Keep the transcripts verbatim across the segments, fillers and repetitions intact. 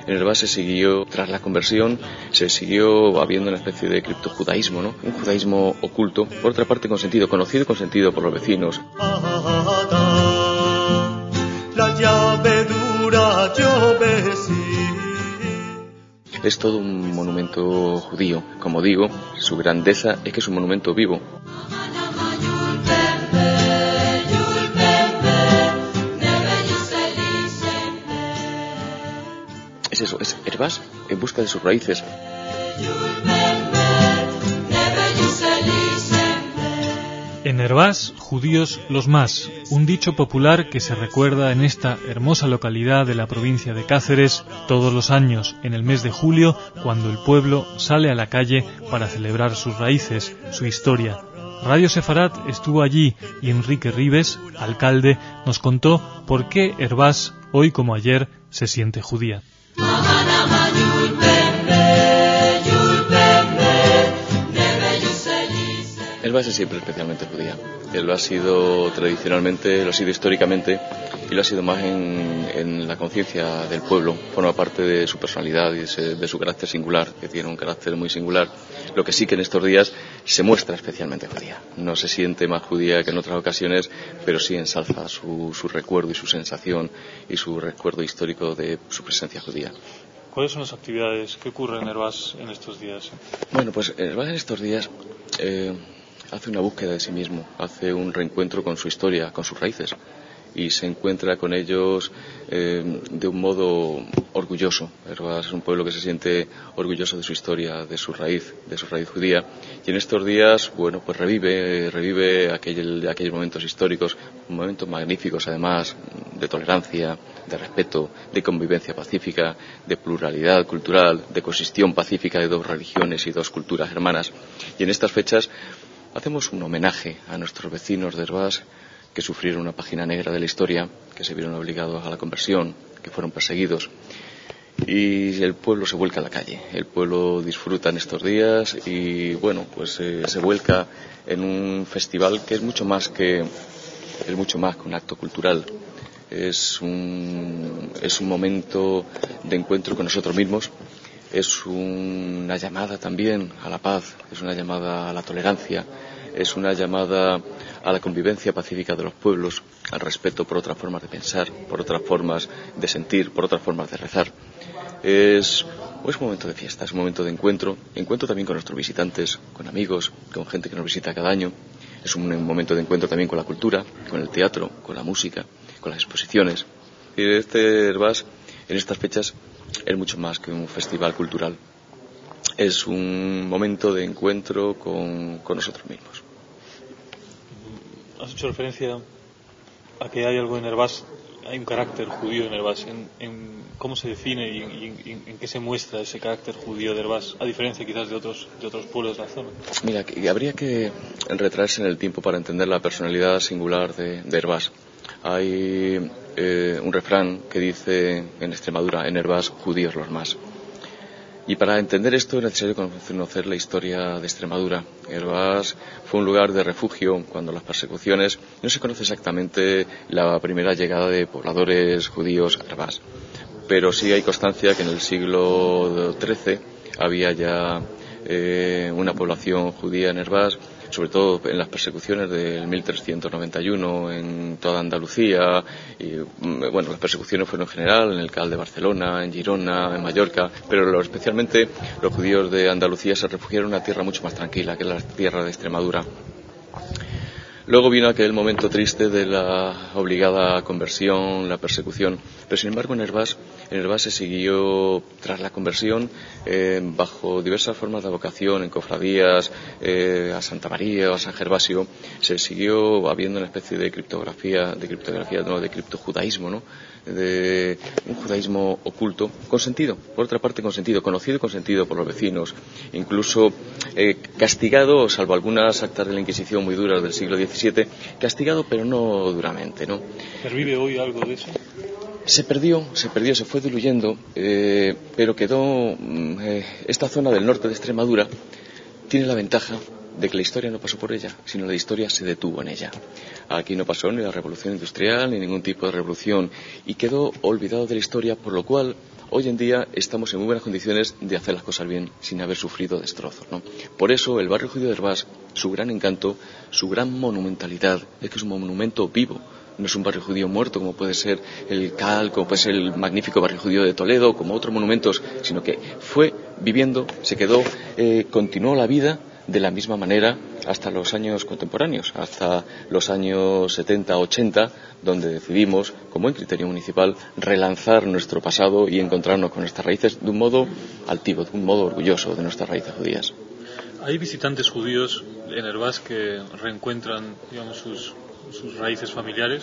En Hervás se siguió, tras la conversión, se siguió habiendo una especie de criptojudaísmo, ¿no? Un judaísmo oculto, por otra parte consentido, conocido y consentido por los vecinos. Es todo un monumento judío, como digo, su grandeza es que es un monumento vivo. Es eso, es Hervás en busca de sus raíces. En Hervás, judíos los más, un dicho popular que se recuerda en esta hermosa localidad de la provincia de Cáceres todos los años, en el mes de julio, cuando el pueblo sale a la calle para celebrar sus raíces, su historia. Radio Sefarat estuvo allí y Enrique Ribes, alcalde, nos contó por qué Hervás, hoy como ayer, se siente judía. Hervás es siempre especialmente judía. Él lo ha sido tradicionalmente, lo ha sido históricamente y lo ha sido más en, en la conciencia del pueblo. Forma parte de su personalidad y de, ese, de su carácter singular, que tiene un carácter muy singular. Lo que sí que en estos días se muestra especialmente judía. No se siente más judía que en otras ocasiones, pero sí ensalza su, su recuerdo y su sensación y su recuerdo histórico de su presencia judía. ¿Cuáles son las actividades que ocurren en Hervás en estos días? Bueno, pues Hervás en estos días eh, hace una búsqueda de sí mismo, hace un reencuentro con su historia, con sus raíces, y se encuentra con ellos eh, de un modo orgulloso. Hervás es un pueblo que se siente orgulloso de su historia, de su raíz, de su raíz judía, y en estos días, bueno, pues revive, revive aquel, aquellos momentos históricos, momentos magníficos además, de tolerancia, de respeto, de convivencia pacífica, de pluralidad cultural, de coexistir pacífica de dos religiones y dos culturas hermanas. Y en estas fechas hacemos un homenaje a nuestros vecinos de Hervás que sufrieron una página negra de la historia, que se vieron obligados a la conversión, que fueron perseguidos. Y el pueblo se vuelca a la calle, el pueblo disfruta en estos días y, bueno, pues eh, se vuelca en un festival que es mucho más que, es mucho más que un acto cultural. Es un, es un momento de encuentro con nosotros mismos, es una llamada también a la paz, es una llamada a la tolerancia, es una llamada a la convivencia pacífica de los pueblos, al respeto por otras formas de pensar, por otras formas de sentir, por otras formas de rezar. Es, es un momento de fiesta, es un momento de encuentro, encuentro también con nuestros visitantes, con amigos, con gente que nos visita cada año. Es un momento de encuentro también con la cultura, con el teatro, con la música, con las exposiciones. Y este Hervás, en estas fechas, es mucho más que un festival cultural. Es un momento de encuentro con, con nosotros mismos. Has hecho referencia a que hay algo en Hervás, hay un carácter judío en Hervás. En, en ¿Cómo se define y en, en, en qué se muestra ese carácter judío de Hervás, a diferencia quizás de otros, de otros pueblos de la zona? Mira, que habría que retraerse en el tiempo para entender la personalidad singular de, de Hervás. Hay eh, un refrán que dice en Extremadura, en Hervás, judíos los más. Y para entender esto es necesario conocer la historia de Extremadura. Hervás fue un lugar de refugio cuando las persecuciones, no se conoce exactamente la primera llegada de pobladores judíos a Hervás, pero sí hay constancia que en el siglo trece había ya eh, una población judía en Hervás, sobre todo en las persecuciones del mil trescientos noventa y uno en toda Andalucía, y bueno, las persecuciones fueron en general en el Cal de Barcelona, en Girona, en Mallorca, pero lo, especialmente los judíos de Andalucía se refugiaron en una tierra mucho más tranquila, que es la tierra de Extremadura. Luego vino aquel momento triste de la obligada conversión, la persecución, pero sin embargo en Hervás, en Hervás se siguió, tras la conversión, eh, bajo diversas formas de vocación, en cofradías, eh, a Santa María o a San Gervasio, se siguió habiendo una especie de criptografía, de criptografía, no, de criptojudaísmo, ¿no? De un judaísmo oculto, consentido, por otra parte consentido, conocido y consentido por los vecinos, incluso eh, castigado, salvo algunas actas de la Inquisición muy duras del siglo diecisiete, castigado pero no duramente, ¿no? ¿Pervive hoy algo de eso? Se perdió, se perdió, se fue diluyendo, eh, pero quedó eh, esta zona del norte de Extremadura tiene la ventaja de que la historia no pasó por ella, sino la historia se detuvo en ella. Aquí no pasó ni la revolución industrial ni ningún tipo de revolución y quedó olvidado de la historia, por lo cual hoy en día estamos en muy buenas condiciones de hacer las cosas bien sin haber sufrido destrozos, ¿no? Por eso el barrio judío de Herbás, su gran encanto, su gran monumentalidad, es que es un monumento vivo. No es un barrio judío muerto como puede ser el Cal, como puede ser el magnífico barrio judío de Toledo, como otros monumentos, sino que fue viviendo, se quedó, eh, continuó la vida de la misma manera hasta los años contemporáneos, hasta los años setenta, ochenta, donde decidimos, como en criterio municipal, relanzar nuestro pasado y encontrarnos con nuestras raíces de un modo altivo, de un modo orgulloso de nuestras raíces judías. Hay visitantes judíos en Herbás que reencuentran, digamos, sus, sus raíces familiares.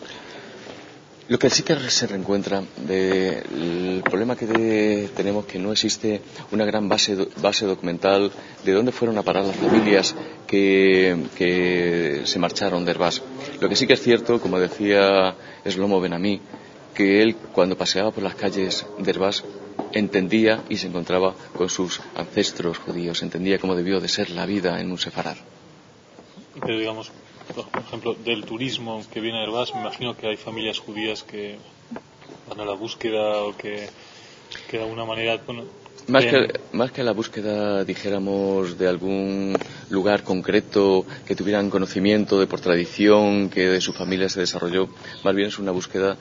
Lo que sí que se reencuentra, de, el problema que de, tenemos que no existe una gran base, base documental de dónde fueron a parar las familias que, que se marcharon de Herbás. Lo que sí que es cierto, como decía Shlomo Ben-Ami, que él cuando paseaba por las calles de Herbás entendía y se encontraba con sus ancestros judíos, entendía cómo debió de ser la vida en un sefarad. Pero digamos, por ejemplo, del turismo que viene a Herbás, me imagino que hay familias judías que van a la búsqueda o que, que de alguna manera... Bueno, más, que, más que la búsqueda, dijéramos, de algún lugar concreto que tuvieran conocimiento de por tradición que de su familia se desarrolló, más bien es una búsqueda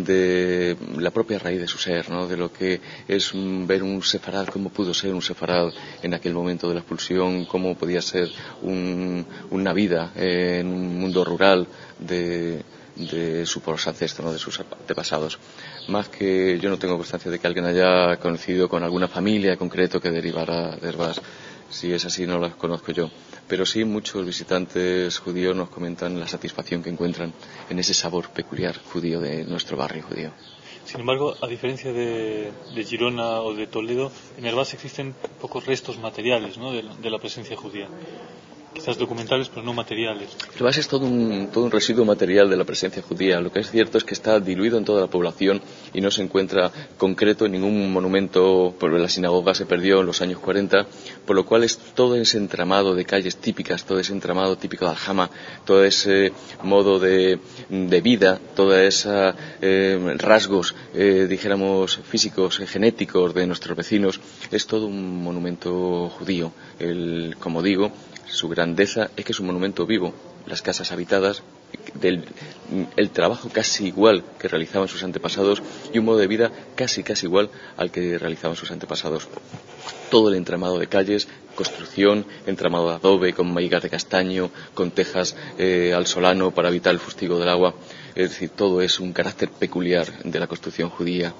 de la propia raíz de su ser, ¿no? De lo que es ver un sefarad, cómo pudo ser un sefarad en aquel momento de la expulsión, cómo podía ser un, una vida eh, en un mundo rural de... de sus ancestros, ¿no? De sus antepasados. Más que yo no tengo constancia de que alguien haya conocido con alguna familia en concreto que derivara de Herbás. Si es así, no las conozco yo. Pero sí, muchos visitantes judíos nos comentan la satisfacción que encuentran en ese sabor peculiar judío de nuestro barrio judío. Sin embargo, a diferencia de, de Girona o de Toledo, en Herbás existen pocos restos materiales, ¿no? de, de la presencia judía. Quizás documentales, pero no materiales. Herbás es todo un, todo un residuo material de la presencia judía. Lo que es cierto es que está diluido en toda la población y no se encuentra concreto en ningún monumento. Por la sinagoga se perdió en los años cuarenta, por lo cual es todo ese entramado de calles típicas, todo ese entramado típico de Aljama, todo ese modo de, de vida, todos esos eh, rasgos, eh, dijéramos, físicos, eh, genéticos de nuestros vecinos, es todo un monumento judío. El, como digo, su grandeza es que es un monumento vivo. Las casas habitadas, del, el trabajo casi igual que realizaban sus antepasados y un modo de vida casi casi igual al que realizaban sus antepasados. Todo el entramado de calles, construcción, entramado de adobe con mahigas de castaño, con tejas eh, al solano para evitar el fustigo del agua. Es decir, todo es un carácter peculiar de la construcción judía.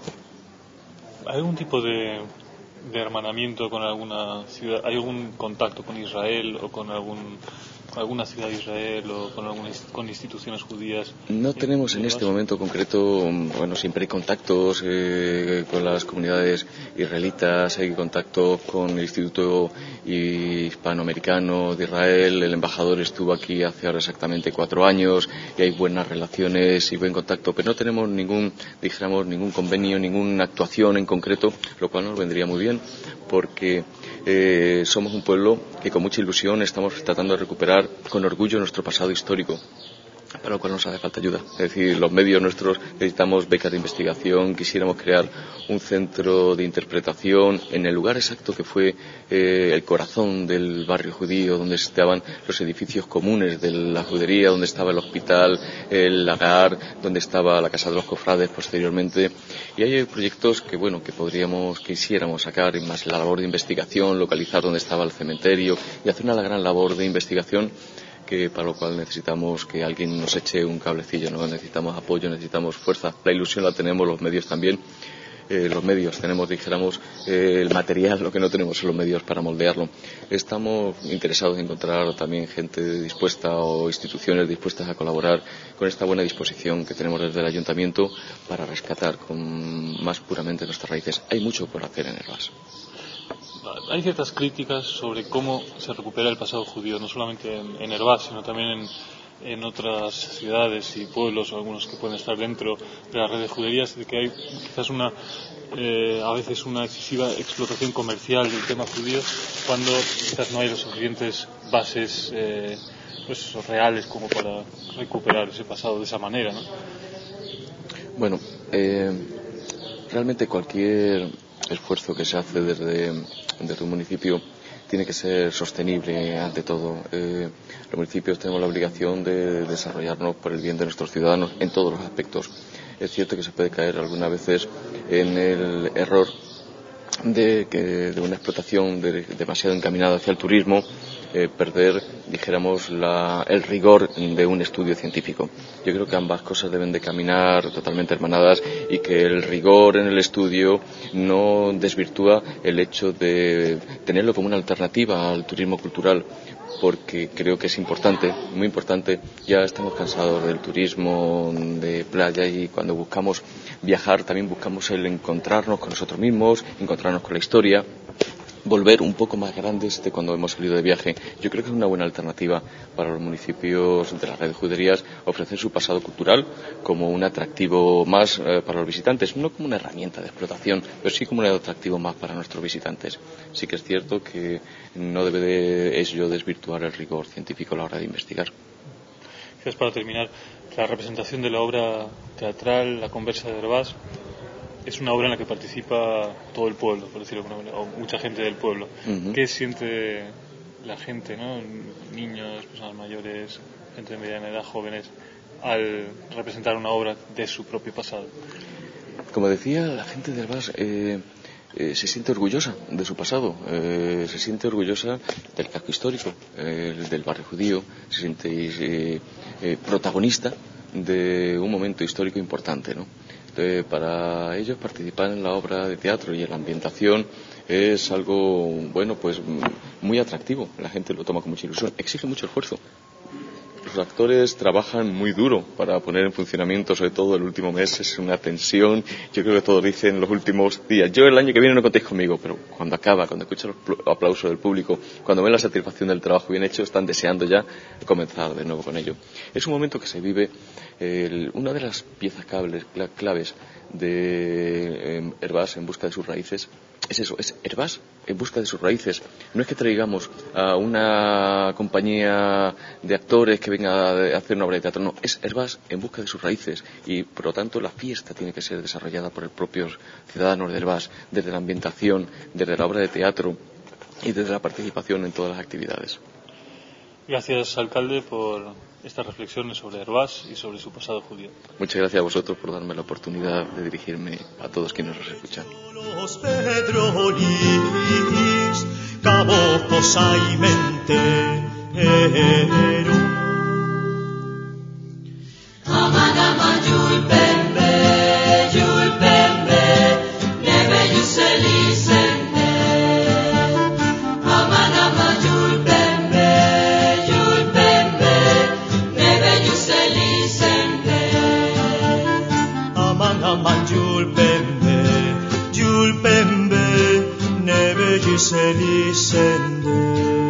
¿Hay algún tipo de de hermanamiento con alguna ciudad? ¿Hay algún contacto con Israel o con algún alguna ciudad de Israel o con algunas con instituciones judías? No tenemos en este momento concreto, bueno, siempre hay contactos eh, con las comunidades israelitas, hay contactos con el Instituto Hispanoamericano de Israel, el embajador estuvo aquí hace ahora exactamente cuatro años y hay buenas relaciones y buen contacto, pero no tenemos ningún, dijéramos, ningún convenio, ninguna actuación en concreto, lo cual nos vendría muy bien porque eh, somos un pueblo que con mucha ilusión estamos tratando de recuperar con orgullo nuestro pasado histórico, para lo cual nos hace falta ayuda. Es decir, los medios nuestros necesitamos becas de investigación, quisiéramos crear un centro de interpretación en el lugar exacto que fue eh, el corazón del barrio judío, donde estaban los edificios comunes de la judería, donde estaba el hospital, el lagar, donde estaba la casa de los cofrades posteriormente. Y hay proyectos que, bueno, que podríamos, quisiéramos sacar, más la labor de investigación, localizar dónde estaba el cementerio y hacer una gran labor de investigación, que para lo cual necesitamos que alguien nos eche un cablecillo, ¿no? Necesitamos apoyo, necesitamos fuerza. La ilusión la tenemos, los medios también. Eh, los medios tenemos, dijéramos, eh, el material, lo que no tenemos son los medios para moldearlo. Estamos interesados en encontrar también gente dispuesta o instituciones dispuestas a colaborar con esta buena disposición que tenemos desde el ayuntamiento para rescatar con más puramente nuestras raíces. Hay mucho por hacer en Herbás. Hay ciertas críticas sobre cómo se recupera el pasado judío, no solamente en, en Herbás, sino también en, en otras ciudades y pueblos, algunos que pueden estar dentro de la red de juderías, de que hay quizás una, eh, a veces una excesiva explotación comercial del tema judío, cuando quizás no hay las suficientes bases eh, pues, reales como para recuperar ese pasado de esa manera, ¿no? Bueno, eh... realmente cualquier esfuerzo que se hace desde, desde un municipio tiene que ser sostenible ante todo. Eh, los municipios tenemos la obligación de desarrollarnos por el bien de nuestros ciudadanos en todos los aspectos. Es cierto que se puede caer algunas veces en el error de, que, de una explotación de, demasiado encaminada hacia el turismo, eh, perder, dijéramos, la, el rigor de un estudio científico. Yo creo que ambas cosas deben de caminar totalmente hermanadas y que el rigor en el estudio no desvirtúa el hecho de tenerlo como una alternativa al turismo cultural, porque creo que es importante, muy importante. Ya estamos cansados del turismo de playa y cuando buscamos viajar también buscamos el encontrarnos con nosotros mismos, encontrarnos con la historia, volver un poco más grandes de cuando hemos salido de viaje. Yo creo que es una buena alternativa para los municipios de la red de juderías ofrecer su pasado cultural como un atractivo más eh, para los visitantes, no como una herramienta de explotación, pero sí como un atractivo más para nuestros visitantes. Sí que es cierto que no debe de ello desvirtuar el rigor científico a la hora de investigar. Quizás para terminar, la representación de la obra teatral La Conversa de Hervás es una obra en la que participa todo el pueblo, por decirlo de alguna manera, o mucha gente del pueblo. Uh-huh. ¿Qué siente la gente, ¿no? Niños, personas mayores, gente de mediana edad, jóvenes, al representar una obra de su propio pasado? Como decía, la gente de Hervás eh, eh, se siente orgullosa de su pasado, eh, se siente orgullosa del casco histórico, eh, del barrio judío, se siente eh, eh, protagonista de un momento histórico importante, ¿no? Eh, para ellos participar en la obra de teatro y en la ambientación es algo, bueno, pues muy atractivo. La gente lo toma con mucha ilusión. Exige mucho esfuerzo. Los actores trabajan muy duro para poner en funcionamiento, sobre todo el último mes, es una tensión. Yo creo que todos dicen los últimos días, yo el año que viene no contéis conmigo, pero cuando acaba, cuando escuchan los aplausos del público, cuando ven la satisfacción del trabajo bien hecho, están deseando ya comenzar de nuevo con ello. Es un momento que se vive, el, una de las piezas claves, claves de eh, Hervás en busca de sus raíces es eso, es Hervás en busca de sus raíces. No es que traigamos a una compañía de actores que venga a hacer una obra de teatro, no, es Hervás en busca de sus raíces y por lo tanto la fiesta tiene que ser desarrollada por los propios ciudadanos de Hervás, desde la ambientación, desde la obra de teatro y desde la participación en todas las actividades. Gracias, alcalde, por estas reflexiones sobre Hervás y sobre su pasado judío. Muchas gracias a vosotros por darme la oportunidad de dirigirme a todos quienes nos escuchan. Los pedrolis, cabocos hay mentero. Aman, aman, yul pembe, yul pembe, neve yuselisende. Aman, aman, yul pembe, yul pembe, neve yuselisende. Aman, aman, yul pembe, yul pembe, neve yuselisende.